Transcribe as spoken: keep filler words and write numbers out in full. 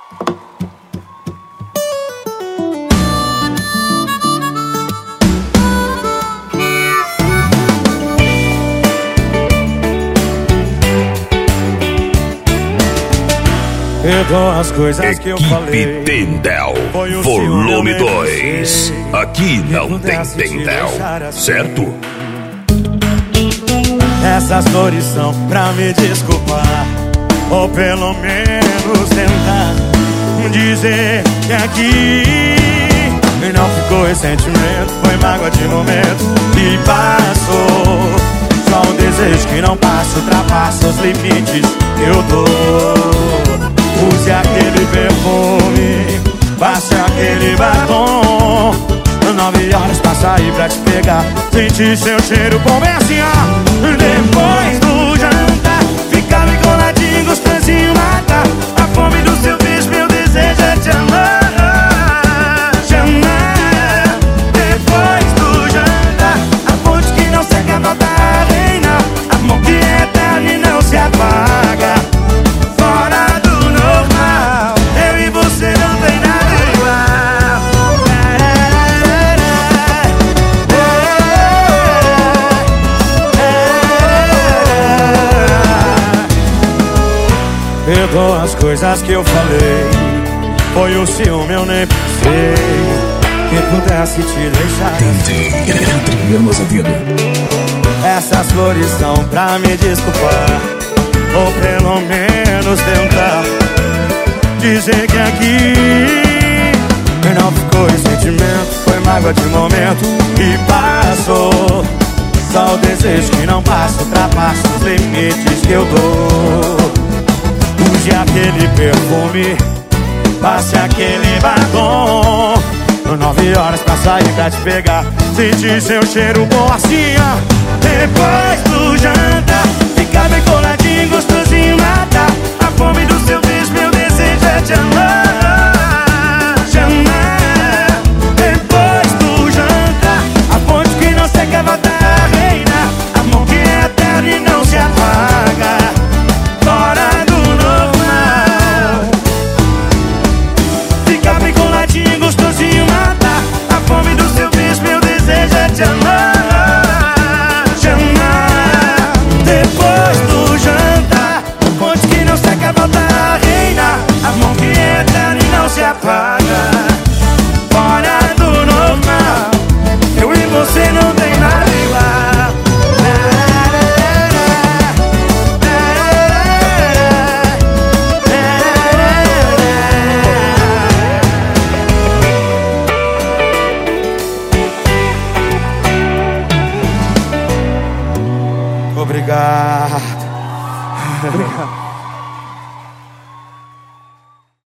Perdoa as coisas Equipe que eu falei. Tendel, volume dois. Aqui não tem Tendel, certo? Essas dores são pra me desculpar, ou pelo menos tentar dizer que aqui não ficou ressentimento, foi mágoa de momento e passou. Só um desejo que não passa, ultrapassa os limites que eu dou. Use aquele perfume, passe aquele batom. Nove horas pra sair pra te pegar, sentir seu cheiro bom, bem assim, ó. Depois do jantar, ficar me coladinho, gostosinho, matar a fome do seu beijo, meu desejo é te amar, te amar. Depois do jantar, a fonte que não seca volta a reinar, amor que é eterno e não se apaga. Fora do normal, eu e você não tem nada igual. Perdoa as coisas que eu falei, foi o ciúme, eu nem pensei que pudesse te deixar assim. Meus ouvidos. Essas flores são pra me desculpar, ou pelo menos tentar dizer que aqui não ficou ressentimento, foi mágoa de momento e passou. Só o desejo que não passa, ultrapassa os limites que eu dou. Use aquele perfume, passe aquele batom. Nove horas pra sair pra te pegar, sentir seu cheiro bom assim, ó. Depois do jantar, ficar bem coladinho, gostosinho, matar a fome do seu beijo, meu desejo é te amar, te amar. Depois do jantar, a fonte que não seca volta a reinar, amor que é eterno e não se apaga. Fora gostosinho, matar a fome do seu beijo, meu desejo é te amar, te amar. Depois do jantar, a fonte que não seca volta a reinar, amor que é eterno e não se apaga. Fora do normal, eu e você não tem nada igual. Obrigado. Obrigado.